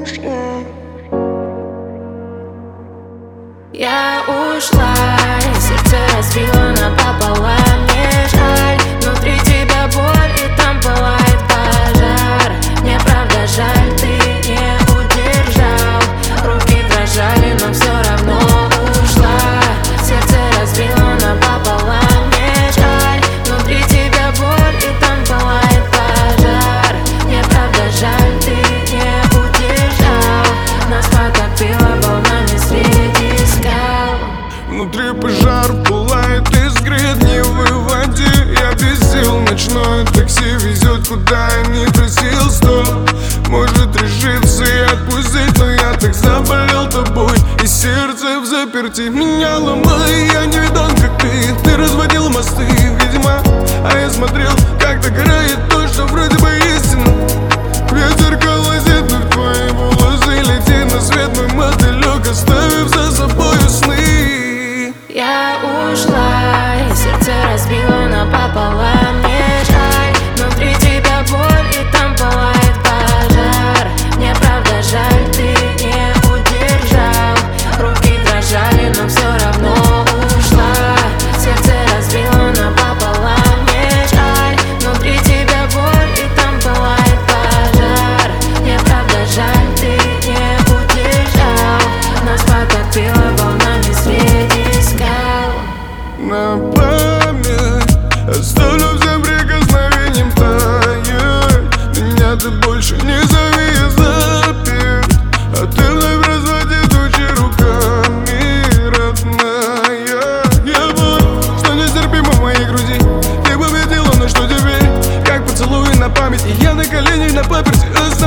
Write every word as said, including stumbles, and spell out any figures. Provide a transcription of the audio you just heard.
Я ушла, и сердце разбила напополам. Мне жаль, внутри тебя боль, и там пылает пожар. Мне правда жаль, ты не удержал. Руки дрожали, но все равно ушла. Сердце разбила напополам. Мне жаль, внутри тебя боль, и там пылает пожар. Мне правда жаль, ты не удержал. Нас потопило волнами среди скал. Внутри пожар пылает, искрит, не выводи. Я без сил, ночное такси везет, куда я не просил. Стоп, может решиться и отпустить, но я так заболел тобой, и сердце в заперти меня ломай. Я не видон, как ты, ты разводил мосты, видимо. А я смотрел, как догорает то, что вроде бы истина. Ветер колосит в твои волосы, летит на свет мой мотылек, оставив за собой сны. Я ушла, и сердце разбило напополам. Мне жаль, внутри тебя боль, и там пылает пожар. Мне правда жаль, ты не удержал. Руки дрожали, но все равно ушла. Сердце разбило напополам. Мне жаль, внутри тебя боль, и там пылает пожар. Мне правда жаль, ты не удержал. Нас потопило волнами среди скал. На память оставлю всем прикосновением таять. Меня ты больше не зови, я заперт, а ты вновь разводи тучи руками, родная. Я боль, что нестерпимо в моей груди. Ты победила, но что теперь? Как поцелуй на память, и я на коленях на паперти.